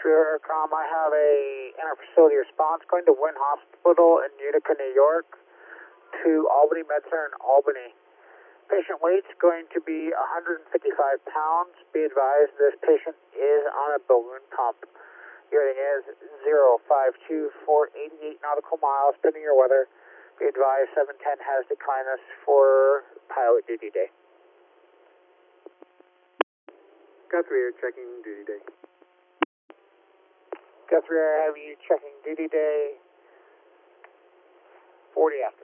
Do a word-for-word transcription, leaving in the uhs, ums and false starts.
Guthrie Aircom, I have a inter-facility response going to Wynn Hospital in Utica, New York, to Albany MedCenter in Albany. Patient weight's going to be one hundred fifty-five pounds. Be advised this patient is on a balloon pump. Your rating is zero five two four eight eight nautical miles, pending your weather. Be advised seven ten has declined us for pilot duty day. Guthrie Air checking duty day. Guthrie Air, have you checking duty day forty after.